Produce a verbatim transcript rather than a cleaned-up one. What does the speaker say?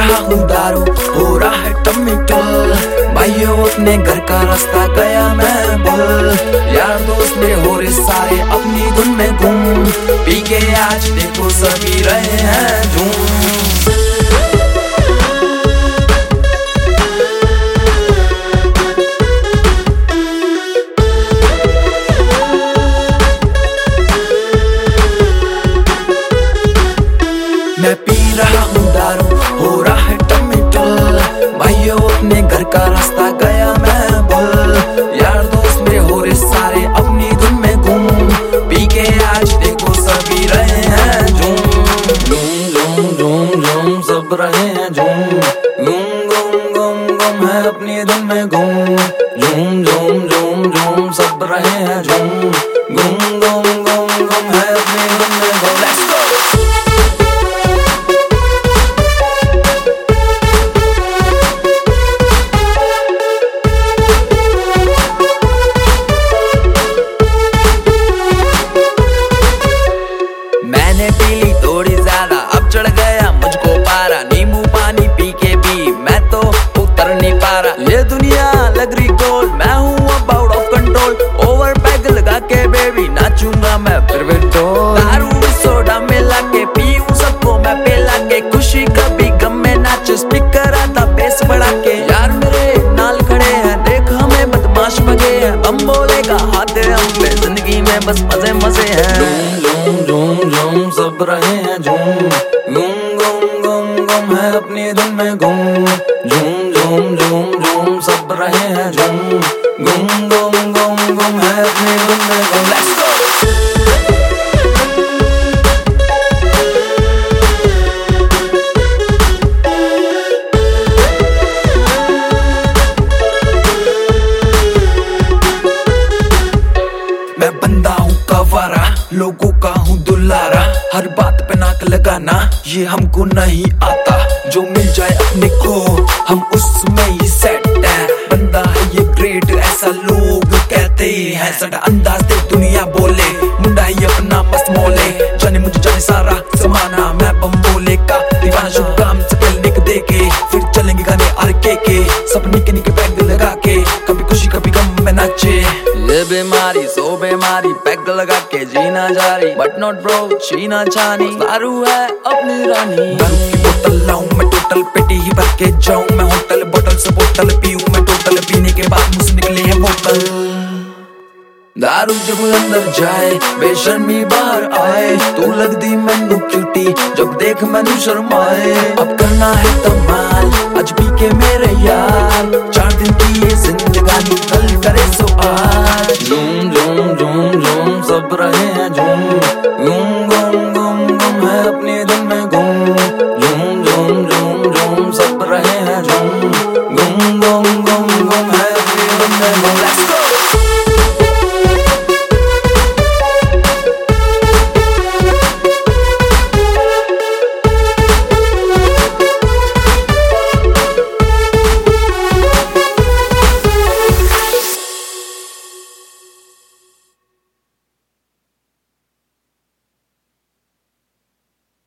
रहा हूँ दारू, हो रहा है टम्मी टुल। भाइयों अपने घर का रास्ता गया मैं भूल। यार दोस्त मेरे हो रहे सारे अपनी धुन में गुम। पी के आज देखो सभी रहे हैं झूम। मैं पी रहा हूँ दारू, हो रहा है टम्मी टुल। भाइयों अपने घर का रास्ता गया मैं भूल। यार दोस्त मेरे हो रहे सारे अपनी धुन में गुम। पी के आज देखो सभी रहे हैं झूम। झूम झूम झूम झूम सब रहे हैं झूम। गुम गुम गुम गुम है अपनी धुन में गुम। झूम झूम झूम झूम सब रहे हैं झूम। गुम गुम गुम गुम है अपनी धुन में गुम। Let's go. मैंने पी ली थोड़ी ज्यादा, अब चढ़ गया मुझको पारा। नींबू पानी पी के भी मैं तो उतर नहीं पा रहा। ये दुनिया लग रही गोल, मैं हूँ अब out of control. Over peg लगा के बेबी नाचूंगा मैं फिर भी ढोल। दारू सोडा मिला के पीऊं सबको मैं पिला के। खुशी कभी गम में नाच स्पीकर आता बेस बढ़ा के। यार मेरे नाल खड़े हैं देख हमें बदमाश मगे हैं। हम बोलेगा हाथ हम पे जिंदगी में बस मजे मजे हैं। झूम झूम झूम सब रहे हैं झूम। गुम गुम गुम गुम है अपनी धुन में गुम। झूम झूम झूम झूम सब रहे हैं झूम। गुम गुम गुम गुम है अपनी धुन में गुम। Let's go. मैं बंदा हूँ कवारा, लोगों का हूँ दुलारा। हर बात पे नाक लगाना ये हमको नहीं आता। जो मिल जाए अपने को हम उसमें ही सेट है। बंदा है ये ग्रेट ऐसा लोग कहते हैं। सड़ा अंदाज दे दुनिया बोले, मुंडा ही अपना मस्त मोले। जाने मुझे जाने सारा जमाना, मैं बम बोले का दीवाना। शुभ काम से पहले निक दे के फिर चलेंगे गाने आर के के। सब निके निके पैग लगा के, कभी खुशी कभी गम में नाचे। ये बीमारी सो बीमारी पैग लगा के जीना जारी। बट नॉट ब्रो छीना छानी, दारू है अपनी रानी। दारू की बोतल लाऊं मैं टोटल, पेटी ही भर के जाऊं मैं होटल। बोतल से बोतल पीऊं मैं टोटल, पीने के बाद मुझसे निकले हैं वोकल। दारू जब अंदर जाए बेशर्मी बाहर आए। तू लग दी मैनू क्यूटी जब देख मैनू शर्माए। अब करना है कमाल आज पी के मेरे यार। चार दिन की ये जिंदगानी कल करे सो आज। झूम झूम झूम झूम सब रहे हैं झूम।